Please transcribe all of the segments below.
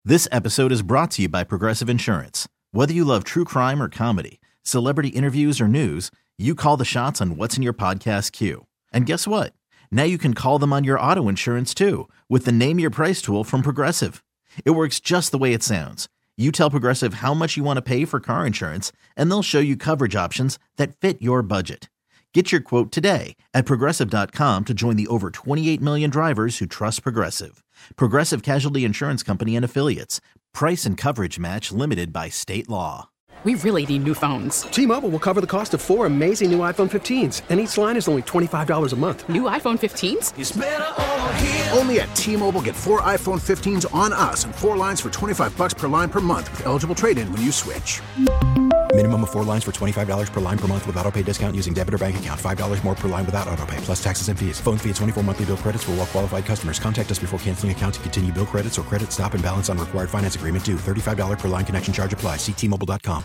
This episode is brought to you by Progressive Insurance. Whether you love true crime or comedy, celebrity interviews or news, you call the shots on what's in your podcast queue. And guess what? Now you can call them on your auto insurance too with the Name Your Price tool from Progressive. It works just the way it sounds. You tell Progressive how much you want to pay for car insurance, and they'll show you coverage options that fit your budget. Get your quote today at Progressive.com to join the over 28 million drivers who trust Progressive. Progressive Casualty Insurance Company and Affiliates. Price and coverage match limited by state law. We really need new phones. T-Mobile will cover the cost of 4 amazing new iPhone 15s, and each line is only $25 a month. New iPhone 15s? It's better over here. Only at T-Mobile, get 4 iPhone 15s on us and 4 lines for $25 per line per month with eligible trade-in when you switch. Minimum of 4 lines for $25 per line per month with autopay discount using debit or bank account. $5 more per line without autopay, plus taxes and fees. Phone fee at 24 monthly bill credits for well-qualified customers. Contact us before canceling account to continue bill credits or credit stop and balance on required finance agreement due. $35 per line connection charge applies. See T-Mobile.com.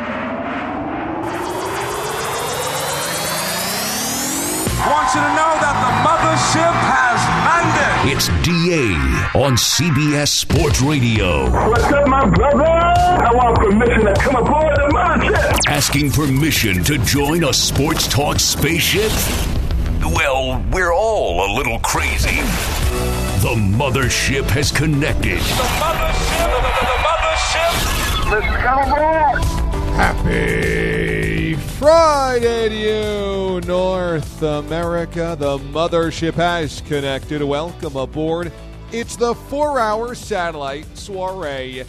I want you to know that the mothership has landed. It's DA on CBS Sports Radio. What's up, my brother? I want permission to come aboard the mothership. Asking permission to join a sports talk spaceship? Well, we're all a little crazy. The mothership has connected. The mothership. Let's come aboard. Happy Friday to you, North America. The mothership has connected. Welcome aboard. It's the 4-hour satellite soiree.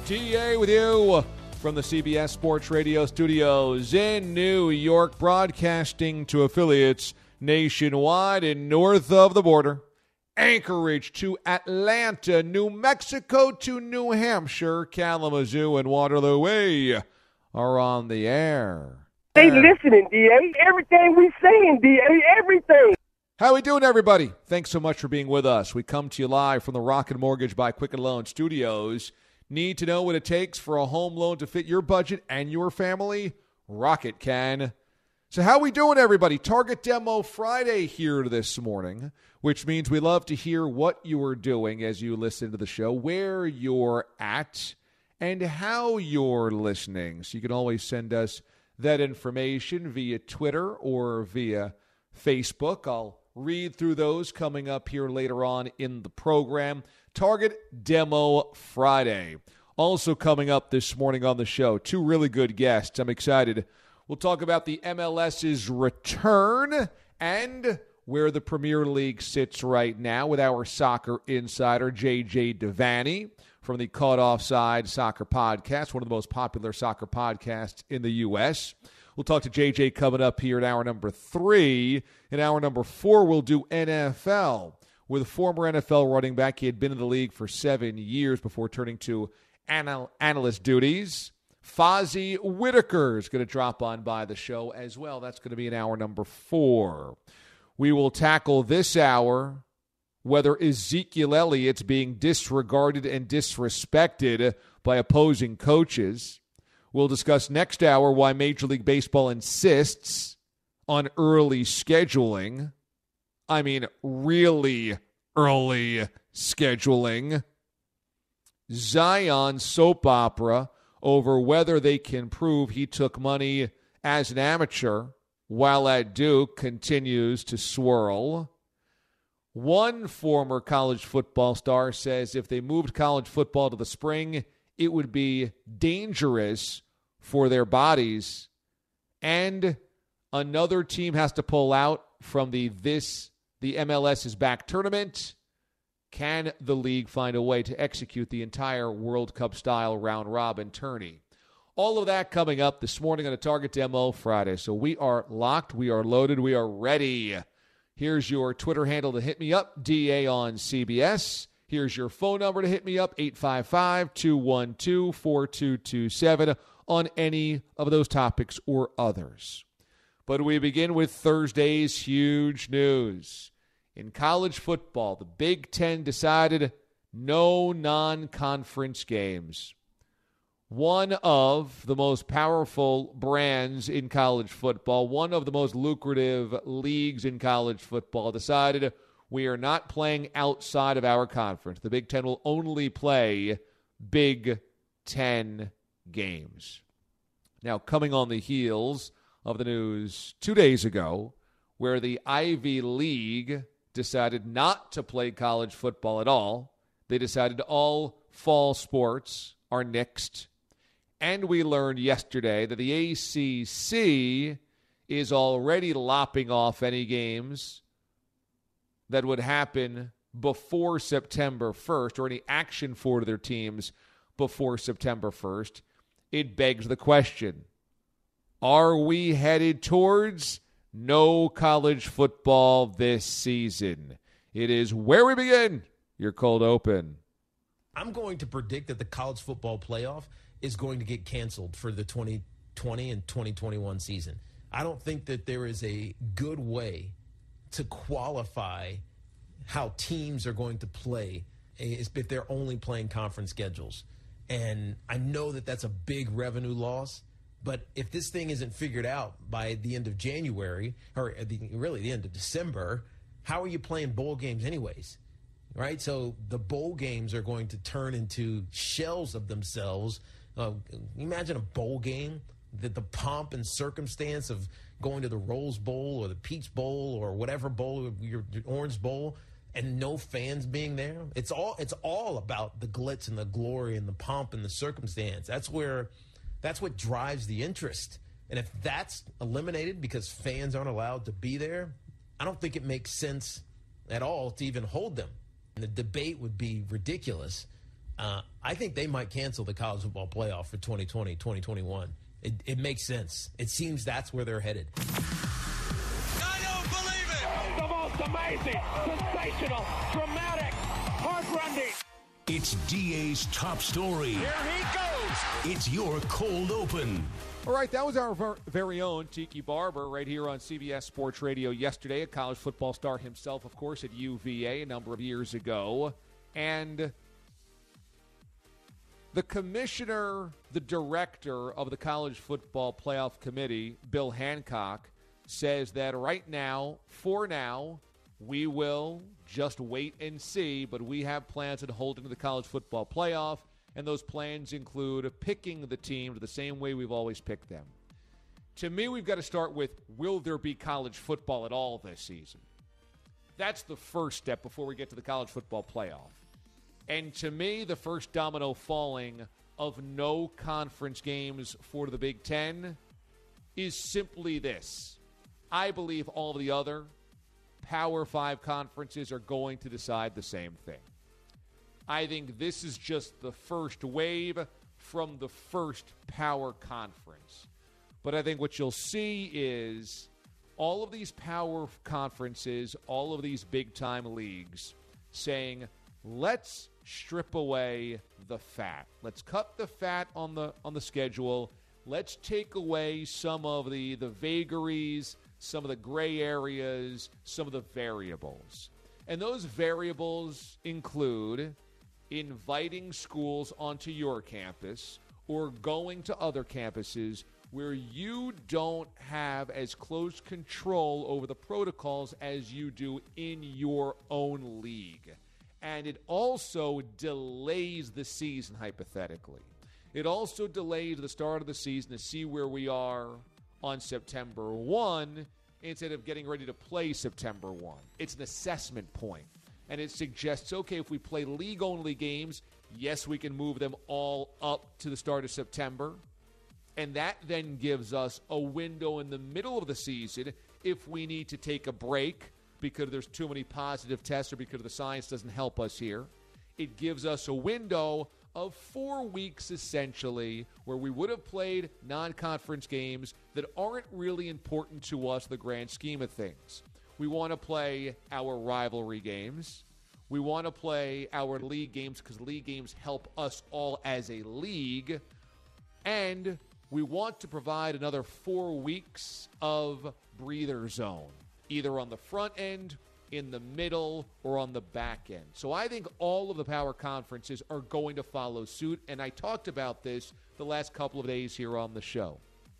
TA with you from the CBS Sports Radio studios in New York, broadcasting to affiliates nationwide and north of the border. Anchorage to Atlanta, New Mexico to New Hampshire, Kalamazoo and Waterloo Way are on the air. They listening, D.A. Everything we saying, D.A. Everything. How we doing, everybody? Thanks so much for being with us. We come to you live from the Rocket Mortgage by Quicken Loan Studios. Need to know what it takes for a home loan to fit your budget and your family? Rocket can. So how we doing, everybody? Target Demo Friday here this morning, which means we love to hear what you are doing as you listen to the show, where you're at, and how you're listening. So you can always send us that information via Twitter or via Facebook. I'll read through those coming up here later on in the program. Target Demo Friday. Also coming up this morning on the show, 2 really good guests. I'm excited. We'll talk about the MLS's return and where the Premier League sits right now with our soccer insider, JJ Devaney, from the Caught Offside Soccer Podcast, one of the most popular soccer podcasts in the U.S. We'll talk to JJ coming up here in hour number 3. In hour number 4, we'll do NFL with former NFL running back. He had been in the league for 7 years before turning to analyst duties. Fozzie Whitaker is going to drop on by the show as well. That's going to be in hour number 4. We will tackle this hour whether Ezekiel Elliott's being disregarded and disrespected by opposing coaches. We'll discuss next hour why Major League Baseball insists on early scheduling. I mean, really early scheduling. Zion soap opera over whether they can prove he took money as an amateur while at Duke continues to swirl. One former college football star says if they moved college football to the spring, it would be dangerous for their bodies. And another team has to pull out from the MLS is back tournament. Can the league find a way to execute the entire World Cup-style round-robin tourney? All of that coming up this morning on a Target Demo Friday. So we are locked, we are loaded, we are ready. Here's your Twitter handle to hit me up, DA on CBS. Here's your phone number to hit me up, 855-212-4227 on any of those topics or others. But we begin with Thursday's huge news. In college football, the Big Ten decided no non-conference games. One of the most powerful brands in college football, one of the most lucrative leagues in college football, decided we are not playing outside of our conference. The Big Ten will only play Big Ten games. Now, coming on the heels of the news 2 days ago, where the Ivy League decided not to play college football at all, they decided all fall sports are nixed. And we learned yesterday that the ACC is already lopping off any games that would happen before September 1st, or any action for their teams before September 1st. It begs the question, are we headed towards no college football this season? It is where we begin your cold open. I'm going to predict that the college football playoff is going to get canceled for the 2020 and 2021 season. I don't think that there is a good way to qualify how teams are going to play if they're only playing conference schedules. And I know that that's a big revenue loss, but if this thing isn't figured out by the end of January, or really the end of December, how are you playing bowl games anyways? Right? So the bowl games are going to turn into shells of themselves. Imagine a bowl game, the pomp and circumstance of going to the Rose Bowl or the Peach Bowl or whatever bowl, your Orange Bowl, and no fans being there. It's all about the glitz and the glory and the pomp and the circumstance. That's what drives the interest. And if that's eliminated because fans aren't allowed to be there, I don't think it makes sense at all to even hold them. And the debate would be ridiculous. I think they might cancel the college football playoff for 2020, 2021. It makes sense. It seems that's where they're headed. I don't believe it! The most amazing, sensational, dramatic, heart-rending. It's DA's top story. Here he goes! It's your cold open. All right, that was our very own Tiki Barber right here on CBS Sports Radio yesterday, a college football star himself, of course, at UVA a number of years ago. And the commissioner, the director of the College Football Playoff Committee, Bill Hancock, says that right now, for now, we will just wait and see, but we have plans on holding the College Football Playoff, and those plans include picking the teams the same way we've always picked them. To me, we've got to start with, will there be college football at all this season? That's the first step before we get to the College Football Playoff. And to me, the first domino falling of no conference games for the Big Ten is simply this. I believe all of the other Power 5 conferences are going to decide the same thing. I think this is just the first wave from the first power conference. But I think what you'll see is all of these power conferences, all of these big-time leagues saying, let's strip away the fat. Let's cut the fat on the schedule. Let's take away some of the vagaries, some of the gray areas, some of the variables. And those variables include inviting schools onto your campus or going to other campuses where you don't have as close control over the protocols as you do in your own league. And it also delays the season, hypothetically. It also delays the start of the season to see where we are on September 1 instead of getting ready to play September 1. It's an assessment point. And it suggests, okay, if we play league-only games, yes, we can move them all up to the start of September. And that then gives us a window in the middle of the season if we need to take a break because there's too many positive tests or because the science doesn't help us here. It gives us a window of 4 weeks, essentially, where we would have played non-conference games that aren't really important to us in the grand scheme of things. We want to play our rivalry games. We want to play our league games because league games help us all as a league. And we want to provide another 4 weeks of breather zone, either on the front end, in the middle, or on the back end. So I think all of the power conferences are going to follow suit, and I talked about this the last couple of days here on the show.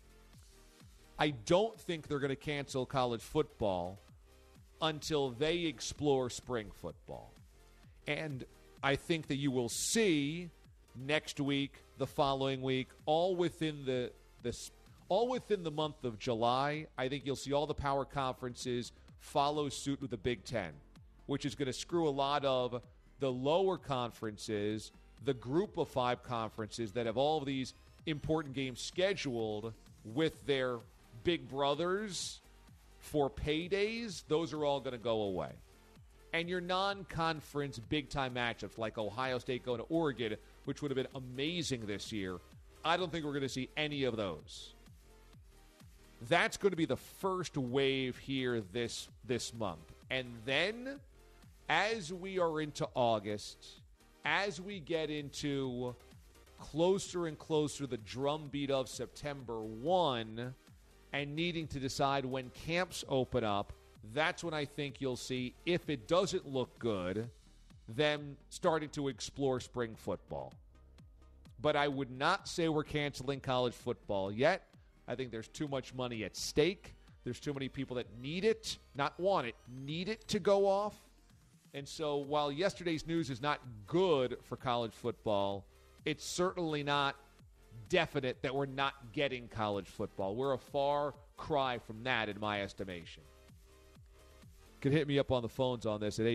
I don't think they're going to cancel college football until they explore spring football. And I think that you will see next week, the following week, all within the month of July. I think you'll see all the power conferences follow suit with the Big Ten, which is going to screw a lot of the lower conferences, the group of 5 conferences that have all of these important games scheduled with their big brothers for paydays. Those are all going to go away. And your non-conference big-time matchups like Ohio State going to Oregon, which would have been amazing this year, I don't think we're going to see any of those. That's going to be the first wave here this month. And then, as we are into August, as we get into closer and closer to the drumbeat of September 1 and needing to decide when camps open up, that's when I think you'll see, if it doesn't look good, them starting to explore spring football. But I would not say we're canceling college football yet. I think there's too much money at stake. There's too many people that need it, not want it, need it to go off. And so while yesterday's news is not good for college football, it's certainly not definite that we're not getting college football. We're a far cry from that in my estimation. You can hit me up on the phones on this at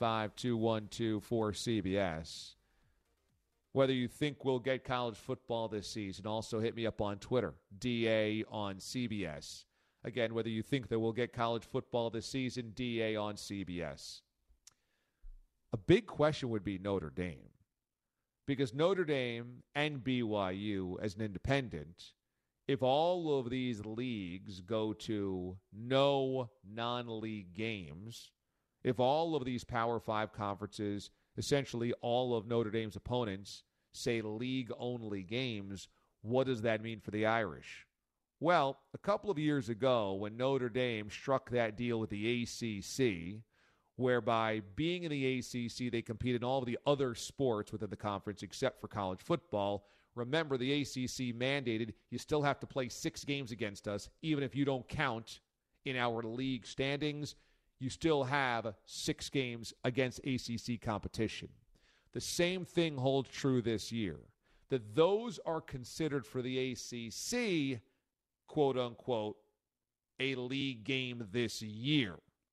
855-212-4CBS. Whether you think we'll get college football this season, also hit me up on Twitter, DA on CBS. Again, whether you think that we'll get college football this season, DA on CBS. A big question would be Notre Dame. Because Notre Dame and BYU as an independent, if all of these leagues go to no non-league games, if all of these Power 5 conferences, essentially all of Notre Dame's opponents, say league-only games, what does that mean for the Irish? Well, a couple of years ago when Notre Dame struck that deal with the ACC, whereby being in the ACC, they competed in all of the other sports within the conference except for college football. Remember, the ACC mandated you still have to play 6 games against us, even if you don't count in our league standings. You still have 6 games against ACC competition. The same thing holds true this year, that those are considered for the ACC, quote-unquote, a league game this year.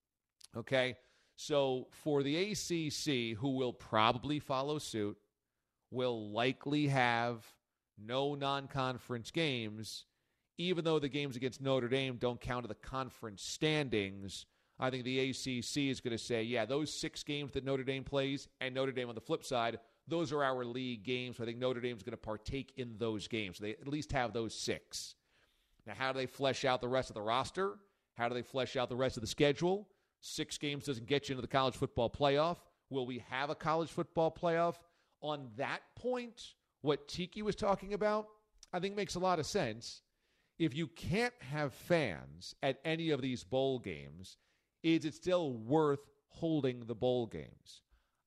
Okay? So for the ACC, who will probably follow suit, will likely have no non-conference games, even though the games against Notre Dame don't count to the conference standings. I think the ACC is going to say, yeah, those 6 games that Notre Dame plays, and Notre Dame on the flip side, those are our league games. So I think Notre Dame is going to partake in those games. So they at least have those 6. Now, how do they flesh out the rest of the roster? How do they flesh out the rest of the schedule? 6 games doesn't get you into the college football playoff. Will we have a college football playoff? On that point, what Tiki was talking about, I think makes a lot of sense. If you can't have fans at any of these bowl games, is it still worth holding the bowl games?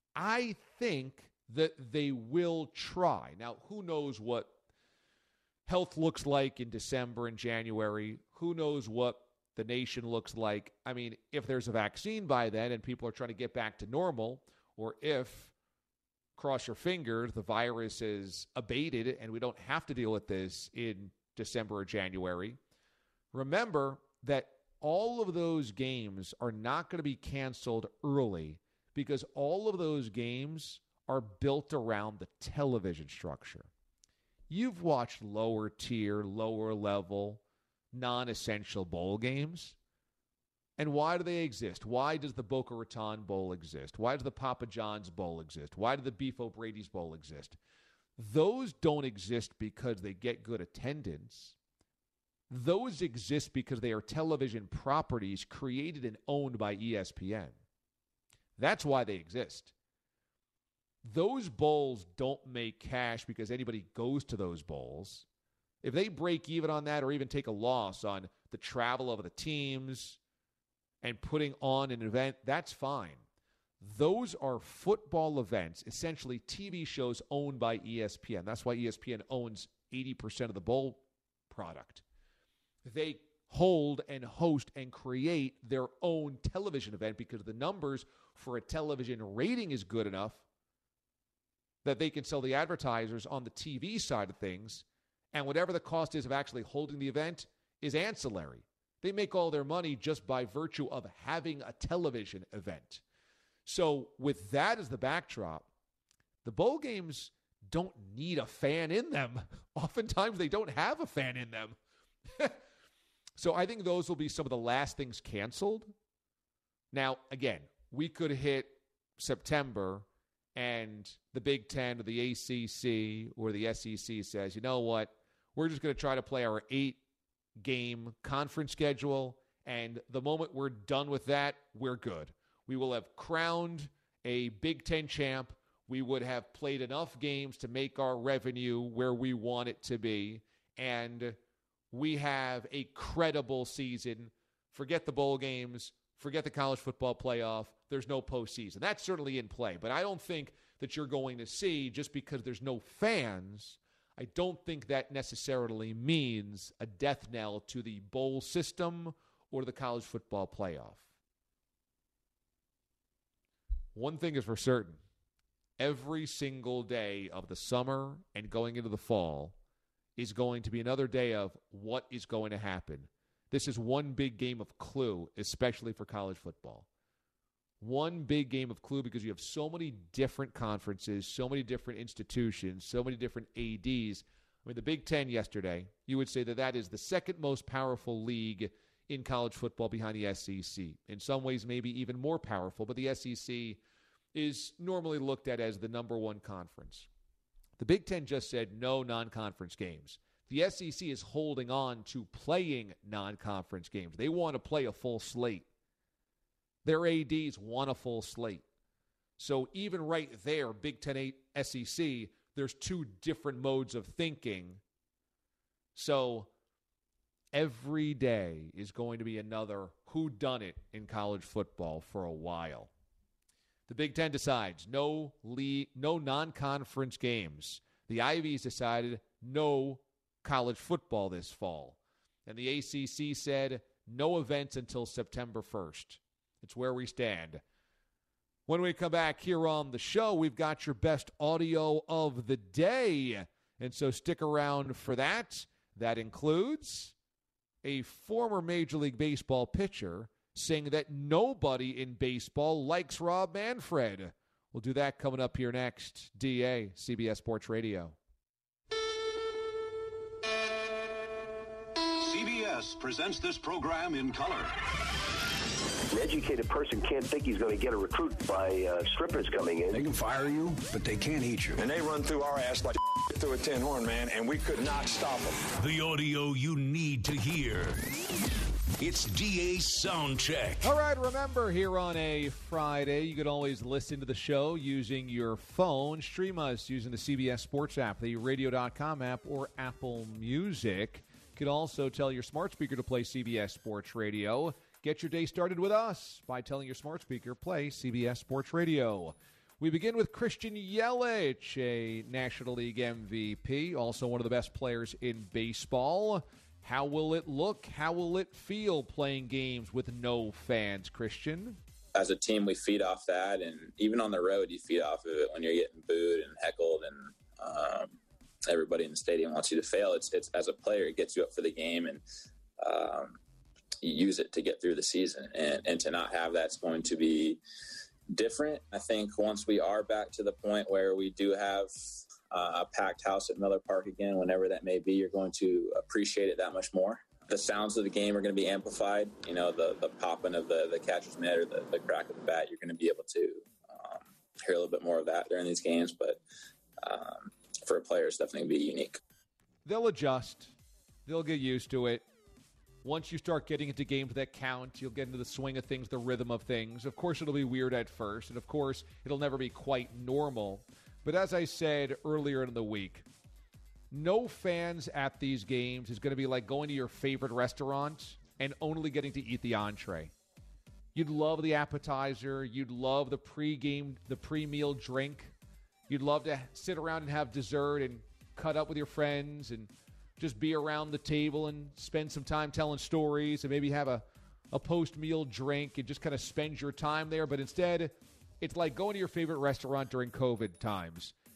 I think that they will try. Now, who knows what health looks like in December and January? Who knows what the nation looks like? I mean, if there's a vaccine by then and people are trying to get back to normal, or if, cross your fingers, the virus is abated and we don't have to deal with this in December or January, remember that all of those games are not going to be canceled early because all of those games are built around the television structure. You've watched lower tier, lower level, non-essential bowl games. And why do they exist? Why does the Boca Raton Bowl exist? Why does the Papa John's Bowl exist? Why do the Beef O'Brady's Bowl exist? Those don't exist because they get good attendance. Those exist because they are television properties created and owned by ESPN. That's why they exist. Those bowls don't make cash because anybody goes to those bowls. If they break even on that or even take a loss on the travel of the teams and putting on an event, that's fine. Those are football events, essentially TV shows owned by ESPN. That's why ESPN owns 80% of the bowl product. They hold and host and create their own television event because the numbers for a television rating is good enough that they can sell the advertisers on the TV side of things, and whatever the cost is of actually holding the event is ancillary. They make all their money just by virtue of having a television event. So with that as the backdrop, the bowl games don't need a fan in them. Oftentimes they don't have a fan in them. So I think those will be some of the last things canceled. Now, again, we could hit September and the Big Ten or the ACC or the SEC says, you know what, we're just going to try to play our 8-game conference schedule, and the moment we're done with that, we're good. We will have crowned a Big Ten champ. We would have played enough games to make our revenue where we want it to be, and we have a credible season. Forget the bowl games. Forget the college football playoff. There's no postseason. That's certainly in play. But I don't think that you're going to see, just because there's no fans, I don't think that necessarily means a death knell to the bowl system or the college football playoff. One thing is for certain. Every single day of the summer and going into the fall is going to be another day of what is going to happen. This is one big game of clue, especially for college football. One big game of clue because you have so many different conferences, so many different institutions, so many different ADs. I mean, the Big Ten yesterday, you would say that that is the second most powerful league in college football behind the SEC. In some ways, maybe even more powerful, but the SEC is normally looked at as the number one conference. The Big Ten just said no non-conference games. The SEC is holding on to playing non-conference games. They want to play a full slate. Their ADs want a full slate. So even right there, Big Ten 8 SEC, there's two different modes of thinking. So every day is going to be another whodunit in college football for a while. The Big Ten decides no non-conference games. The Ivies decided no college football this fall. And the ACC said no events until September 1st. It's where we stand. When we come back here on the show, we've got your best audio of the day. And so stick around for that. That includes a former Major League Baseball pitcher saying that nobody in baseball likes Rob Manfred. We'll do that coming up here next. DA, CBS Sports Radio. CBS presents this program in color. An educated person can't think he's going to get a recruit by strippers coming in. They can fire you, but they can't eat you. And they run through our ass like through a tin horn, man, and we could not stop them. The audio you need to hear. It's DA's Soundcheck. All right, remember, here on a Friday, you can always listen to the show using your phone. Stream us using the CBS Sports app, the radio.com app, or Apple Music. You can also tell your smart speaker to play CBS Sports Radio. Get your day started with us by telling your smart speaker, play CBS Sports Radio. We begin with Christian Yelich, a National League MVP, also one of the best players in baseball. How will it look? How will it feel playing games with no fans, Christian? As a team, we feed off that, and even on the road, you feed off of it when you're getting booed and heckled, and everybody in the stadium wants you to fail. It's as a player, it gets you up for the game, and you use it to get through the season. And to not have that's going to be different. I think once we are back to the point where we do have a packed house at Miller Park again, whenever that may be, you're going to appreciate it that much more. The sounds of the game are going to be amplified. You know, the popping of the catcher's mitt or the crack of the bat, you're going to be able to hear a little bit more of that during these games. But for a player, it's definitely going to be unique. They'll adjust. They'll get used to it. Once you start getting into games that count, you'll get into the swing of things, the rhythm of things. Of course, it'll be weird at first, and of course, it'll never be quite normal. But as I said earlier in the week, no fans at these games is going to be like going to your favorite restaurant and only getting to eat the entree. You'd love the appetizer. You'd love the pre-meal drink. You'd love to sit around and have dessert and cut up with your friends and just be around the table and spend some time telling stories and maybe have a post-meal drink and just kind of spend your time there. But instead, it's like going to your favorite restaurant during COVID times.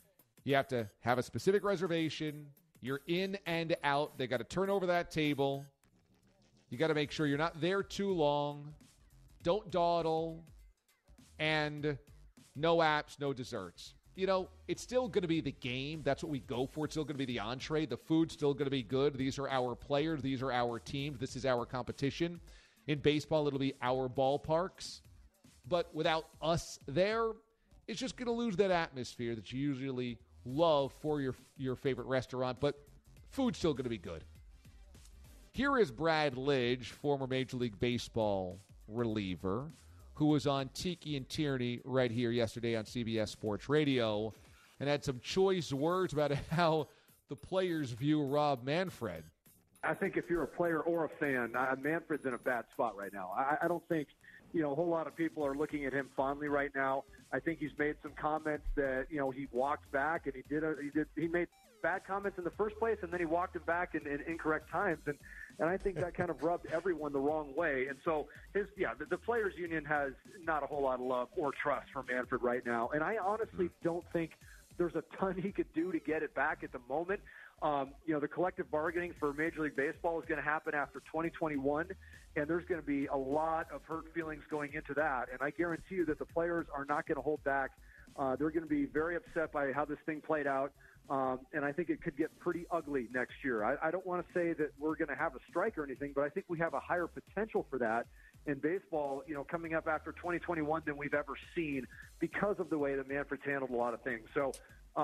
You have to have a specific reservation. You're in and out. They got to turn over that table. You got to make sure you're not there too long. Don't dawdle. And no apps, no desserts. You know, it's still going to be the game. That's what we go for. It's still going to be the entree. The food's still going to be good. These are our players. These are our teams. This is our competition. In baseball, it'll be our ballparks. But without us there, it's just going to lose that atmosphere that you usually love for your favorite restaurant. But food's still going to be good. Here is Brad Lidge, former Major League Baseball reliever, who was on Tiki and Tierney right here yesterday on CBS Sports Radio and had some choice words about how the players view Rob Manfred. I think if you're a player or a fan, Manfred's in a bad spot right now. I don't think, a whole lot of people are looking at him fondly right now. I think he's made some comments that, he walked back and he made bad comments in the first place, and then he walked him back in incorrect times. And I think that kind of rubbed everyone the wrong way. And so the Players Union has not a whole lot of love or trust for Manfred right now. And I honestly don't think there's a ton he could do to get it back at the moment. The collective bargaining for Major League Baseball is going to happen after 2021, and there's going to be a lot of hurt feelings going into that. And I guarantee you that the players are not going to hold back. They're going to be very upset by how this thing played out. And I think it could get pretty ugly next year. I don't want to say that we're going to have a strike or anything, but I think we have a higher potential for that in baseball, coming up after 2021 than we've ever seen because of the way that Manfred's handled a lot of things. So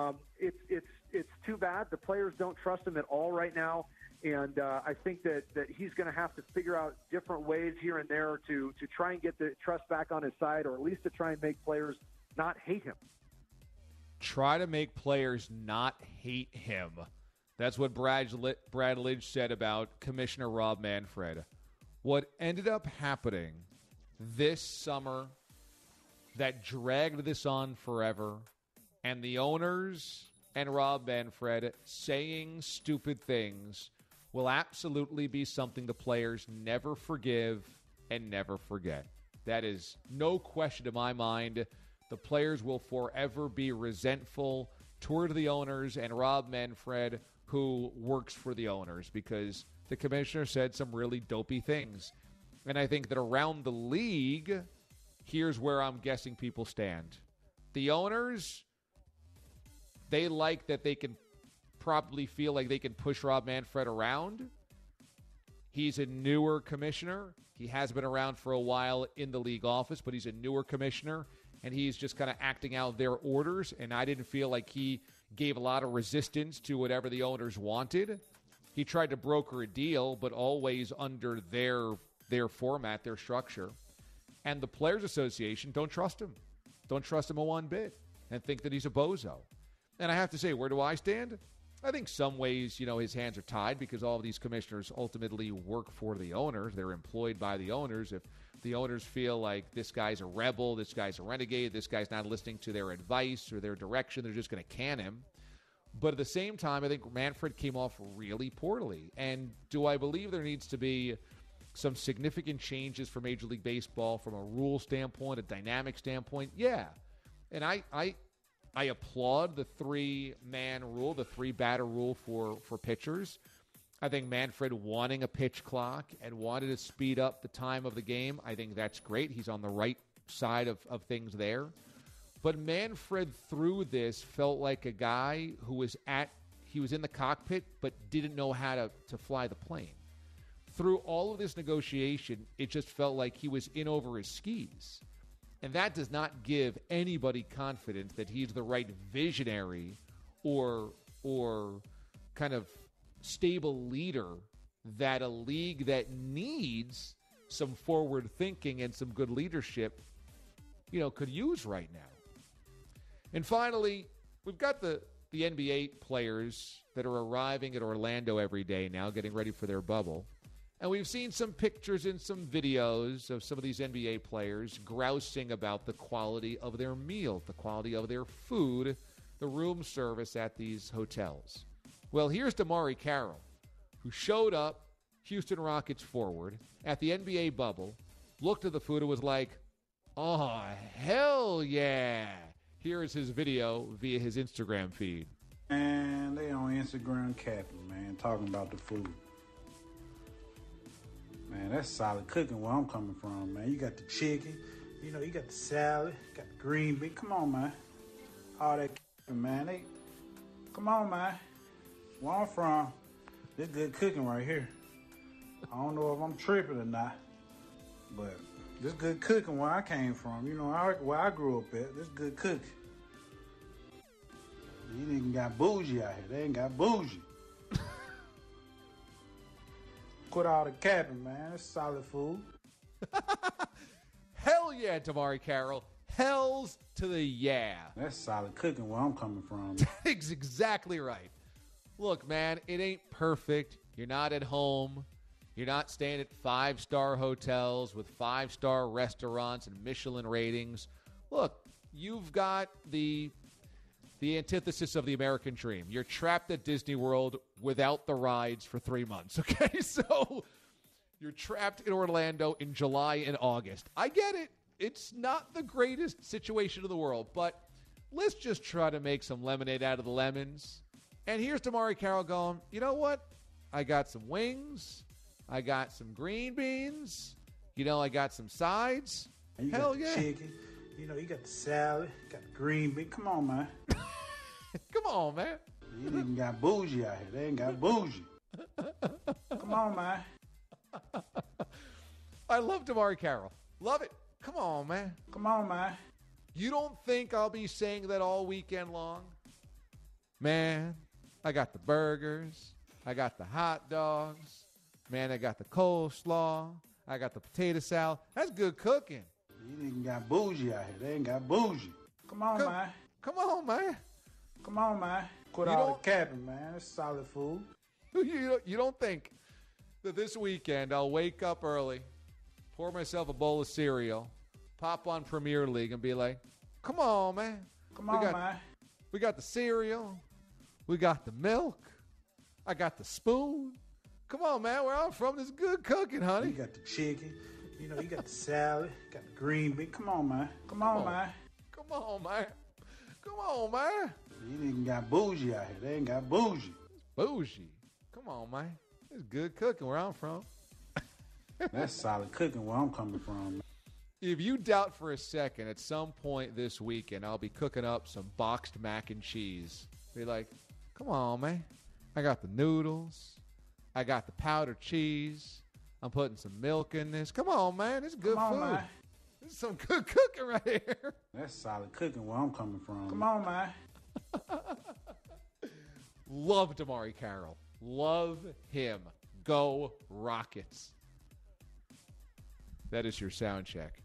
it's too bad. The players don't trust him at all right now. And I think that he's going to have to figure out different ways here and there to try and get the trust back on his side, or at least to try and make players not hate him. Try to make players not hate him. That's what Brad Lidge said about Commissioner Rob Manfred. What ended up happening this summer that dragged this on forever, and the owners and Rob Manfred saying stupid things, will absolutely be something the players never forgive and never forget. That is no question to my mind. The players will forever be resentful toward the owners and Rob Manfred, who works for the owners, because the commissioner said some really dopey things. And I think that around the league, here's where I'm guessing people stand. The owners, they like that they can probably feel like they can push Rob Manfred around. He's a newer commissioner. He has been around for a while in the league office, but he's a newer commissioner. And he's just kind of acting out their orders, and I didn't feel like he gave a lot of resistance to whatever the owners wanted. He tried to broker a deal, but always under their format, their structure. And the Players Association don't trust him. Don't trust him a one bit and think that he's a bozo. And I have to say, where do I stand? I think some ways, his hands are tied because all of these commissioners ultimately work for the owners. They're employed by the owners. If the owners feel like this guy's a rebel, this guy's a renegade, this guy's not listening to their advice or their direction, they're just going to can him. But at the same time, I think Manfred came off really poorly. And do I believe there needs to be some significant changes for Major League Baseball from a rule standpoint, a dynamic standpoint? Yeah. And I applaud the 3-man rule, the 3-batter rule for pitchers. I think Manfred wanting a pitch clock and wanted to speed up the time of the game, I think that's great. He's on the right side of things there. But Manfred, through this, felt like a guy who was in the cockpit but didn't know how to fly the plane. Through all of this negotiation, it just felt like he was in over his skis. And that does not give anybody confidence that he's the right visionary or kind of stable leader that a league that needs some forward thinking and some good leadership, could use right now. And finally, we've got the NBA players that are arriving at Orlando every day now, getting ready for their bubble. And we've seen some pictures and some videos of some of these NBA players grousing about the quality of their meal, the quality of their food, the room service at these hotels. Well, here's DeMarre Carroll, who showed up, Houston Rockets forward, at the NBA bubble, looked at the food and was like, oh, hell yeah. Here is his video via his Instagram feed. And they on Instagram capping, man, talking about the food. Man, that's solid cooking where I'm coming from, man. You got the chicken, you got the salad, got the green bean. Come on, man. All that man. Come on, man. Where I'm from, this good cooking right here. I don't know if I'm tripping or not, but this good cooking where I came from. Where I grew up at, this good cooking. You niggas got bougie out here. They ain't got bougie. Quit all the capping, man. It's solid food. Hell yeah, Damari Carroll. Hells to the yeah. That's solid cooking where I'm coming from. That's exactly right. Look, man, it ain't perfect. You're not at home. You're not staying at 5-star hotels with 5-star restaurants and Michelin ratings. Look, you've got the antithesis of the American dream. You're trapped at Disney World without the rides for 3 months, okay? So you're trapped in Orlando in July and August. I get it. It's not the greatest situation in the world, but let's just try to make some lemonade out of the lemons. And here's Damari Carroll going, you know what? I got some wings. I got some green beans. I got some sides. You Hell got the yeah. chicken. You got the salad, got the green bean. Come on, man. Come on, man. You niggas got bougie out here. They ain't got bougie. Come on, man. I love Damari Carroll. Love it. Come on, man. Come on, man. You don't think I'll be saying that all weekend long? Man, I got the burgers. I got the hot dogs. Man, I got the coleslaw. I got the potato salad. That's good cooking. You niggas got bougie out here. They ain't got bougie. Come on, man. Come on, man. Come on, man. Quit all the capping, man. It's solid food. You don't think that this weekend I'll wake up early, pour myself a bowl of cereal, pop on Premier League, and be like, come on, man. Come on, man. We got the cereal. We got the milk. I got the spoon. Come on, man. Where I'm from, there's good cooking, honey. You got the chicken. You got the salad. Got the green bean. Come on, man. Come on, man. Come on, man. Come on, man. You niggas got bougie out here. They ain't got bougie. Bougie. Come on, man. It's good cooking where I'm from. That's solid cooking where I'm coming from, man. If you doubt for a second, at some point this weekend, I'll be cooking up some boxed mac and cheese. Be like, come on, man. I got the noodles. I got the powdered cheese. I'm putting some milk in this. Come on, man. It's good food. Man. This is some good cooking right here. That's solid cooking where I'm coming from. Come on, man. Love Damari Carroll. Love him. Go Rockets. That is your sound check.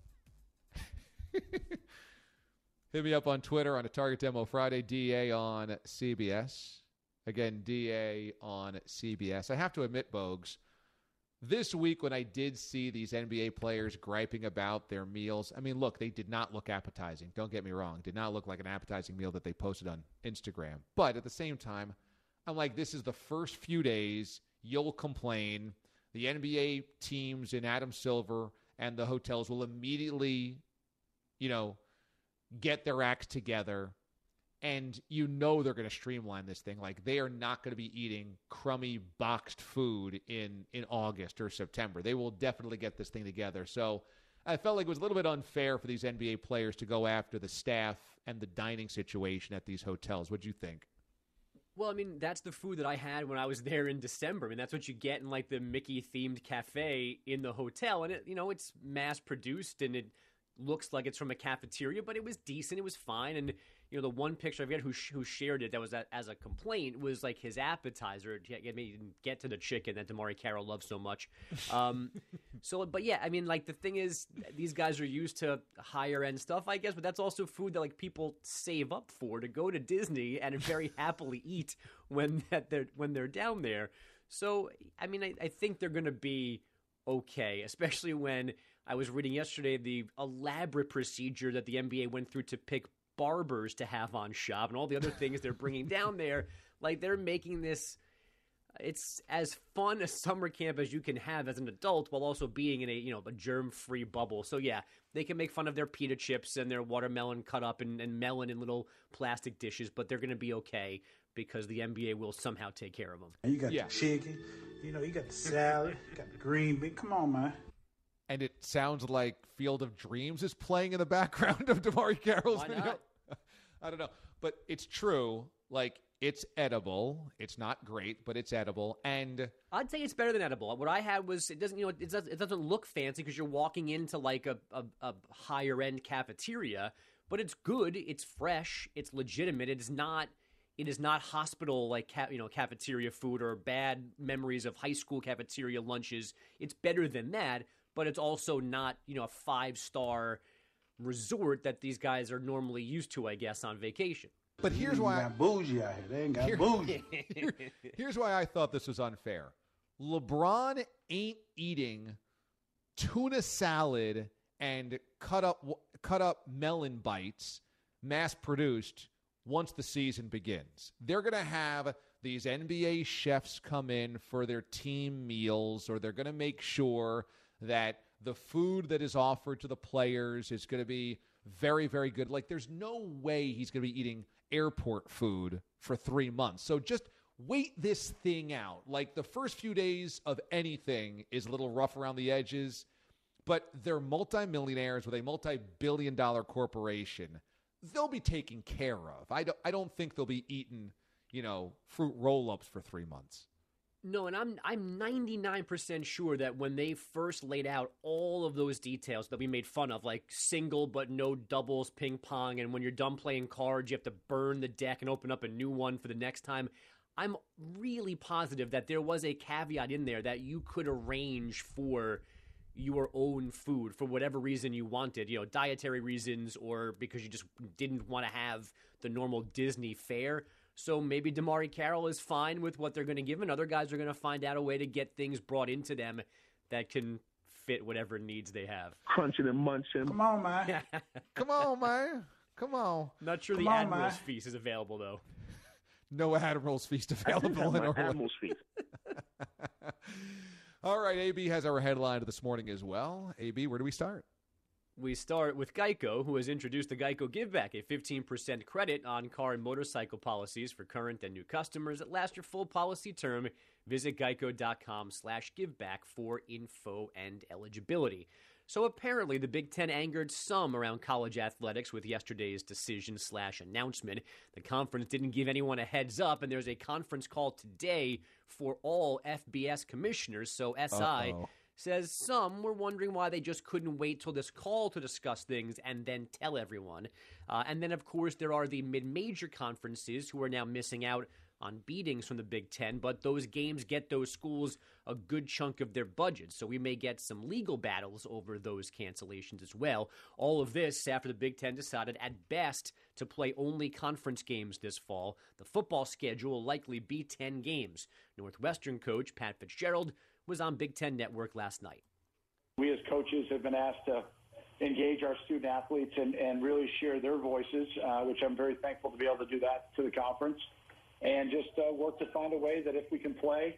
Hit me up on Twitter on a Target Demo Friday. DA on CBS. Again, DA on CBS. I have to admit, Bogues, this week when I did see these NBA players griping about their meals, I mean, look, they did not look appetizing. Don't get me wrong. Did not look like an appetizing meal that they posted on Instagram. But at the same time, I'm like, this is the first few days you'll complain. The NBA teams in Adam Silver and the hotels will immediately, get their acts together. And they're going to streamline this thing. Like, they are not going to be eating crummy boxed food in August or September. They will definitely get this thing together. So I felt like it was a little bit unfair for these NBA players to go after the staff and the dining situation at these hotels. What'd you think? Well, I mean, that's the food that I had when I was there in December. I mean, that's what you get in, like, the Mickey-themed cafe in the hotel. And, it's mass-produced, and it looks like it's from a cafeteria, but it was decent. It was fine. And, the one picture I forget who shared it that was as a complaint was, like, his appetizer. He didn't get to the chicken that Damari Carroll loves so much. But, yeah, I mean, like, the thing is, these guys are used to higher-end stuff, I guess, but that's also food that, like, people save up for to go to Disney and very happily eat when they're down there. So, I mean, I think they're going to be okay, especially when I was reading yesterday the elaborate procedure that the NBA went through to pick barbers to have on shop and all the other things they're bringing down there. Like, they're making this it's as fun a summer camp as you can have as an adult while also being in a germ-free bubble. So yeah, they can make fun of their pita chips and their watermelon cut up and melon in little plastic dishes, but they're going to be okay because the NBA will somehow take care of them. And you got the chicken, you got the salad, you got the green bean. Come on, man. And it sounds like Field of Dreams is playing in the background of DeMarre Carroll's video. I don't know, but it's true. Like, it's edible. It's not great, but it's edible. And I'd say it's better than edible. What I had was it doesn't look fancy because you're walking into like a higher end cafeteria, but it's good. It's fresh. It's legitimate. It is not hospital like cafeteria food or bad memories of high school cafeteria lunches. It's better than that, but it's also not a 5-star resort that these guys are normally used to, I guess, on vacation. But here's why got bougie out here. They ain't got bougie. Here's why I thought this was unfair. LeBron ain't eating tuna salad and cut up melon bites, mass produced, once the season begins. They're going to have these NBA chefs come in for their team meals, or they're going to make sure that the food that is offered to the players is going to be very, very good. Like, there's no way he's going to be eating airport food for 3 months. So just wait this thing out. Like, the first few days of anything is a little rough around the edges, but they're multimillionaires with a multi-billion-dollar corporation. They'll be taken care of. I don't think they'll be eating, fruit roll-ups for 3 months. No, and I'm 99% sure that when they first laid out all of those details that we made fun of, like single but no doubles ping pong, and when you're done playing cards, you have to burn the deck and open up a new one for the next time, I'm really positive that there was a caveat in there that you could arrange for your own food for whatever reason you wanted, dietary reasons or because you just didn't want to have the normal Disney fare. So maybe DeMarre Carroll is fine with what they're going to give, and other guys are going to find out a way to get things brought into them that can fit whatever needs they have. Crunching and munching. Come on, man. Come on, man. Come on. Not sure the Admiral's Feast is available, though. No Admiral's Feast available in Orlando. Admiral's Feast. All right, AB has our headline this morning as well. AB, where do we start? We start with Geico, who has introduced the Geico Give Back, a 15% credit on car and motorcycle policies for current and new customers that last your full policy term. Visit geico.com/giveback for info and eligibility. So apparently the Big Ten angered some around college athletics with yesterday's decision/announcement. The conference didn't give anyone a heads up, and there's a conference call today for all FBS commissioners. So SI says some were wondering why they just couldn't wait till this call to discuss things and then tell everyone. And then, of course, there are the mid-major conferences who are now missing out on beatings from the Big Ten, but those games get those schools a good chunk of their budget, so we may get some legal battles over those cancellations as well. All of this after the Big Ten decided at best to play only conference games this fall. The football schedule will likely be 10 games. Northwestern coach Pat Fitzgerald was on Big Ten Network last night. We as coaches have been asked to engage our student athletes and really share their voices, which I'm very thankful to be able to do that to the conference, and just work to find a way that if we can play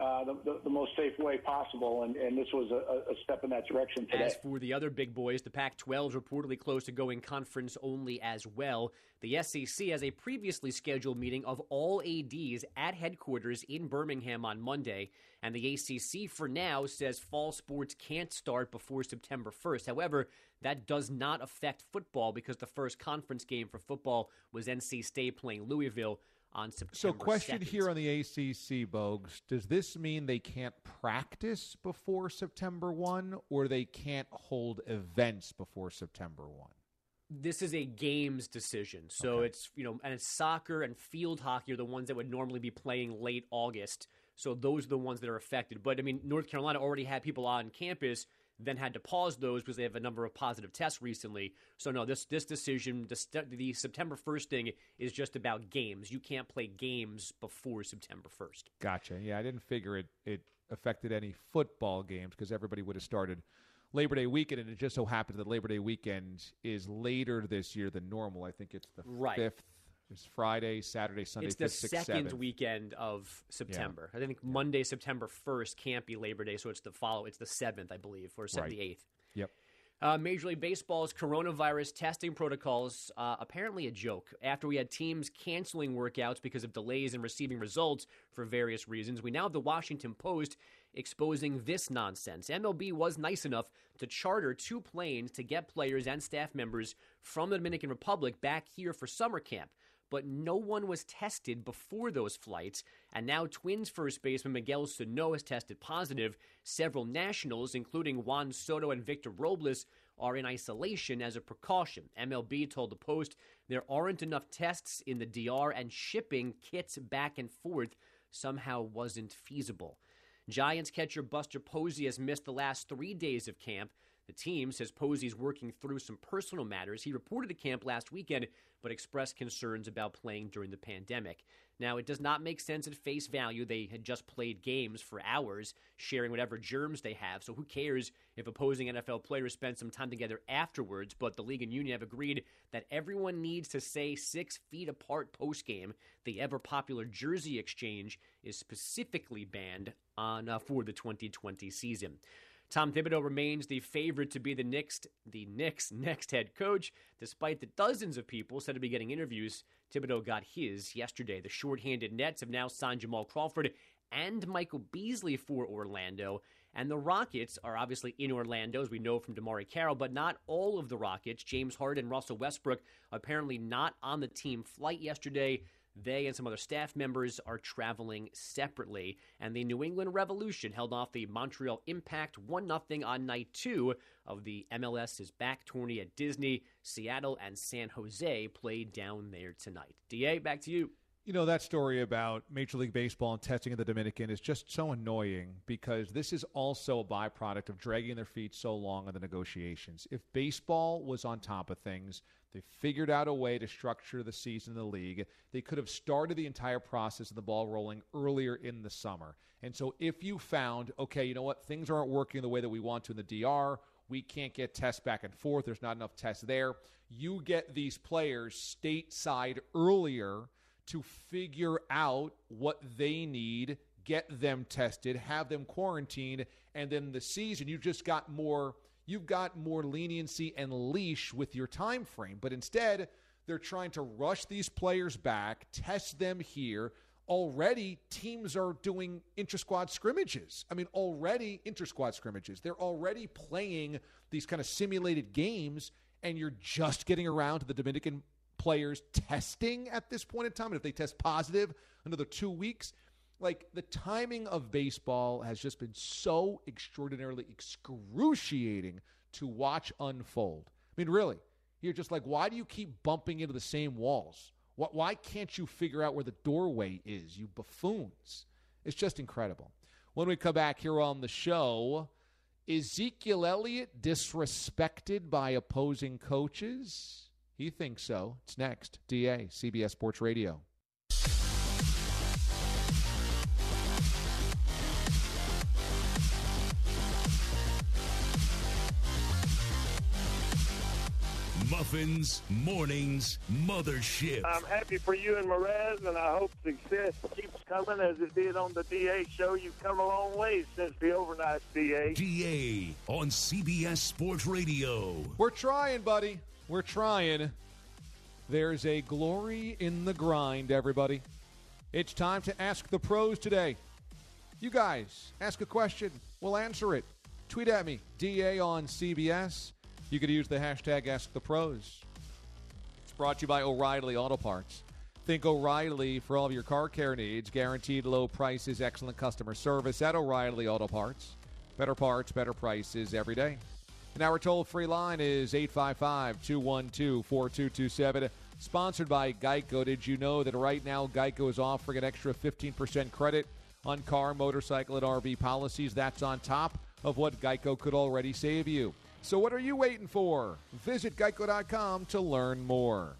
the most safe way possible, and this was a step in that direction today. As for the other big boys, the Pac-12 is reportedly close to going conference only as well. The SEC has a previously scheduled meeting of all ADs at headquarters in Birmingham on Monday, and the ACC for now says fall sports can't start before September 1st. However, that does not affect football because the first conference game for football was NC State playing Louisville on September 2nd. So question here on the ACC, Bogues. Does this mean they can't practice before September 1 or they can't hold events before September 1? This is a games decision. So it's, and it's soccer and field hockey are the ones that would normally be playing late August. So those are the ones that are affected. But, North Carolina already had people on campus, then had to pause those because they have a number of positive tests recently. So, no, this decision, the September 1st thing is just about games. You can't play games before September 1st. Gotcha. Yeah, I didn't figure it affected any football games because everybody would have started Labor Day weekend, and it just so happened that Labor Day weekend is later this year than normal. I think it's the 5th It's Friday, Saturday, Sunday, It's the 5th, 6th, second 7th. weekend of September. I think Monday, September 1st can't be Labor Day, so it's the 7th, I believe, or the 8th. Yep. Major League Baseball's coronavirus testing protocols, apparently a joke. After we had teams canceling workouts because of delays in receiving results for various reasons, we now have the Washington Post exposing this nonsense. MLB was nice enough to charter 2 planes to get players and staff members from the Dominican Republic back here for summer camp. But no one was tested before those flights, and now Twins first baseman Miguel Sano has tested positive. Several nationals, including Juan Soto and Victor Robles, are in isolation as a precaution. MLB told the Post there aren't enough tests in the DR, and shipping kits back and forth somehow wasn't feasible. Giants catcher Buster Posey has missed the last 3 days of camp. The team says Posey's working through some personal matters. He reported to camp last weekend, but expressed concerns about playing during the pandemic. Now, it does not make sense at face value. They had just played games for hours, sharing whatever germs they have, so who cares if opposing NFL players spend some time together afterwards? But the league and union have agreed that everyone needs to stay 6 feet apart post-game. The ever-popular jersey exchange is specifically banned for the 2020 season. Tom Thibodeau remains the favorite to be the Knicks' next head coach. Despite the dozens of people said to be getting interviews, Thibodeau got his yesterday. The shorthanded Nets have now signed Jamal Crawford and Michael Beasley for Orlando. And the Rockets are obviously in Orlando, as we know from DeMar Carroll, but not all of the Rockets. James Harden and Russell Westbrook apparently not on the team flight yesterday. They and some other staff members are traveling separately. And the New England Revolution held off the Montreal Impact 1-0 on night 2 of the MLS's back tourney at Disney. Seattle and San Jose played down there tonight. DA, back to you. You know, that story about Major League Baseball and testing in the Dominican is just so annoying because this is also a byproduct of dragging their feet so long in the negotiations. If baseball was on top of things, they figured out a way to structure the season in the league. They could have started the entire process of the ball rolling earlier in the summer. And so if you found, okay, you know what, things aren't working the way that we want to in the DR, we can't get tests back and forth, there's not enough tests there, you get these players stateside earlier to figure out what they need, get them tested, have them quarantined, and then the season, you've got more leniency and leash with your time frame. But instead, they're trying to rush these players back, test them here. Already, teams are doing inter-squad scrimmages. They're already playing these kind of simulated games, and you're just getting around to the Dominican players testing at this point in time. And if they test positive, another 2 weeks. Like, the timing of baseball has just been so extraordinarily excruciating to watch unfold. I mean, really, you're just like, why do you keep bumping into the same walls? Why can't you figure out where the doorway is, you buffoons? It's just incredible. When we come back here on the show, Ezekiel Elliott disrespected by opposing coaches? He thinks so. It's next. DA, CBS Sports Radio. Muffins Mornings Mothership. I'm happy for you and Mraz, and I hope success keeps coming as it did on the DA show. You've come a long way since the overnight DA. DA on CBS Sports Radio. We're trying, buddy. We're trying. There's a glory in the grind, everybody. It's time to ask the pros today. You guys, ask a question. We'll answer it. Tweet at me, DA on CBS. You could use the hashtag AskThePros. It's brought to you by O'Reilly Auto Parts. Think O'Reilly for all of your car care needs. Guaranteed low prices, excellent customer service at O'Reilly Auto Parts. Better parts, better prices every day. And our toll-free line is 855-212-4227. Sponsored by Geico. Did you know that right now Geico is offering an extra 15% credit on car, motorcycle, and RV policies? That's on top of what Geico could already save you. So what are you waiting for? Visit Geico.com to learn more.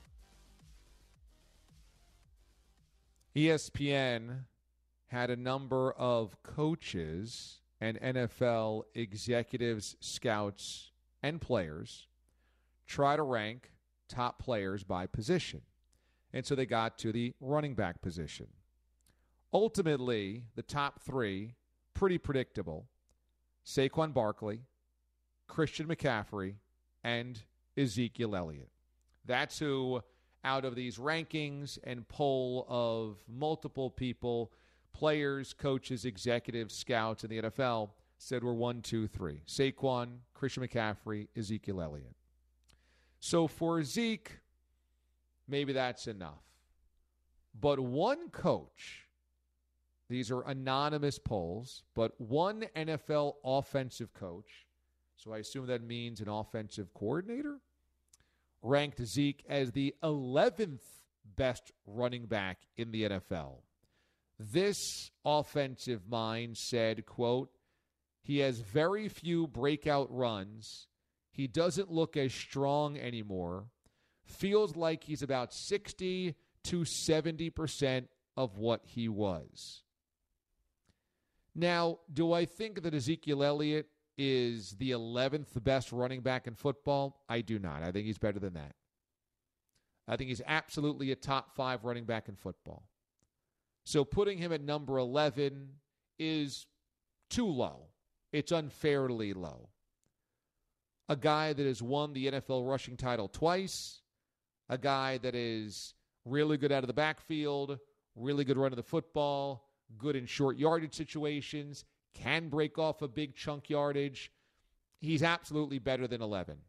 ESPN had a number of coaches and NFL executives, scouts, and players try to rank top players by position. And so they got to the running back position. Ultimately, the top three, pretty predictable. Saquon Barkley, Christian McCaffrey, and Ezekiel Elliott. That's who, out of these rankings and poll of multiple people, players, coaches, executives, scouts in the NFL, said we're 1, 2, 3. Saquon, Christian McCaffrey, Ezekiel Elliott. So for Zeke, maybe that's enough. But one coach, these are anonymous polls, but one NFL offensive coach, so I assume that means an offensive coordinator, ranked Zeke as the 11th best running back in the NFL. This offensive mind said, quote, he has very few breakout runs. He doesn't look as strong anymore. Feels like he's about 60 to 70% of what he was. Now, do I think that Ezekiel Elliott is the 11th best running back in football? I do not. I think he's better than that. I think he's absolutely a top 5 running back in football. So putting him at number 11 is too low. It's unfairly low. A guy that has won the NFL rushing title twice, a guy that is really good out of the backfield, really good run of the football, good in short yardage situations, can break off a big chunk yardage. He's absolutely better than 11.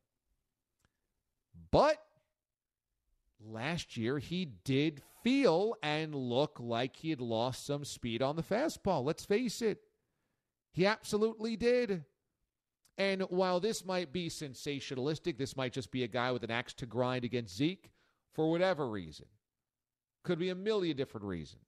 But last year he did feel and look like he had lost some speed on the fastball. Let's face it. He absolutely did. And while this might be sensationalistic, this might just be a guy with an axe to grind against Zeke for whatever reason. Could be a million different reasons.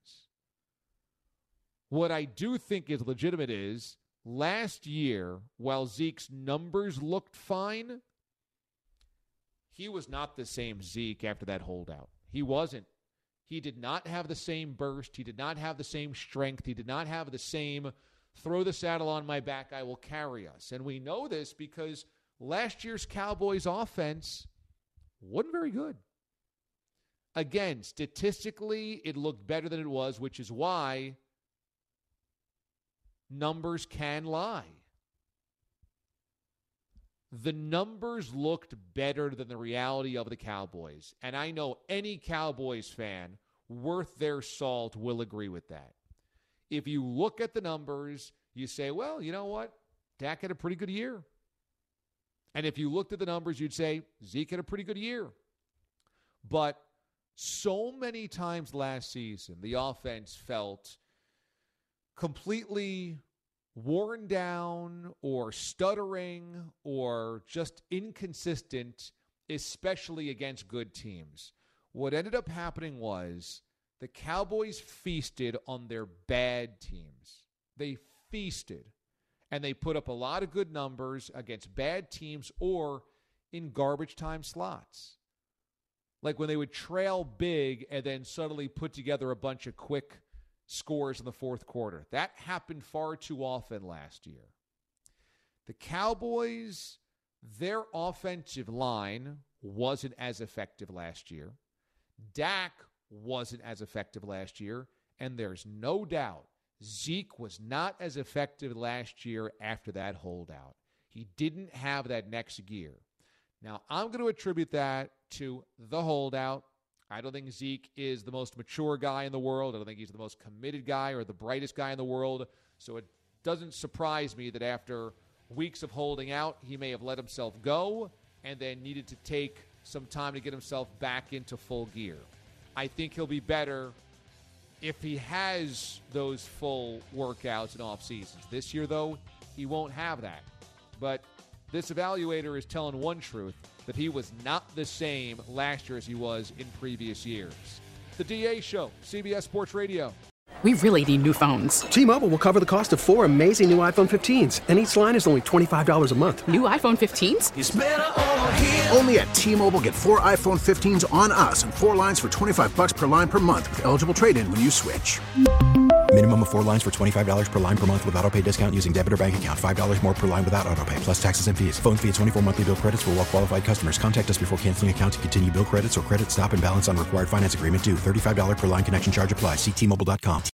What I do think is legitimate is, last year, while Zeke's numbers looked fine, he was not the same Zeke after that holdout. He wasn't. He did not have the same burst. He did not have the same strength. He did not have the same throw the saddle on my back, I will carry us. And we know this because last year's Cowboys offense wasn't very good. Again, statistically, it looked better than it was, which is why numbers can lie. The numbers looked better than the reality of the Cowboys. And I know any Cowboys fan worth their salt will agree with that. If you look at the numbers, you say, well, you know what? Dak had a pretty good year. And if you looked at the numbers, you'd say, Zeke had a pretty good year. But so many times last season, the offense felt completely worn down or stuttering or just inconsistent, especially against good teams. What ended up happening was the Cowboys feasted on their bad teams. They feasted, and they put up a lot of good numbers against bad teams or in garbage time slots. Like when they would trail big and then suddenly put together a bunch of quick scores in the fourth quarter. That happened far too often last year. The Cowboys, their offensive line wasn't as effective last year. Dak wasn't as effective last year, and there's no doubt Zeke was not as effective last year after that holdout. He didn't have that next gear. Now, I'm going to attribute that to the holdout. I don't think Zeke is the most mature guy in the world. I don't think he's the most committed guy or the brightest guy in the world. So it doesn't surprise me that after weeks of holding out, he may have let himself go and then needed to take some time to get himself back into full gear. I think he'll be better if he has those full workouts and off seasons. This year, though, he won't have that. But this evaluator is telling one truth, that he was not the same last year as he was in previous years. The DA Show, CBS Sports Radio. We really need new phones. T-Mobile will cover the cost of 4 amazing new iPhone 15s, and each line is only $25 a month. New iPhone 15s? It's better over here. Only at T-Mobile, get 4 iPhone 15s on us and 4 lines for $25 per line per month with eligible trade-in when you switch. Minimum of 4 lines for $25 per line per month with autopay discount using debit or bank account. $5 more per line without autopay, plus taxes and fees. Phone fee at 24 monthly bill credits for well-qualified customers. Contact us before canceling account to continue bill credits or credit stop and balance on required finance agreement due. $35 per line connection charge applies. See T-Mobile.com.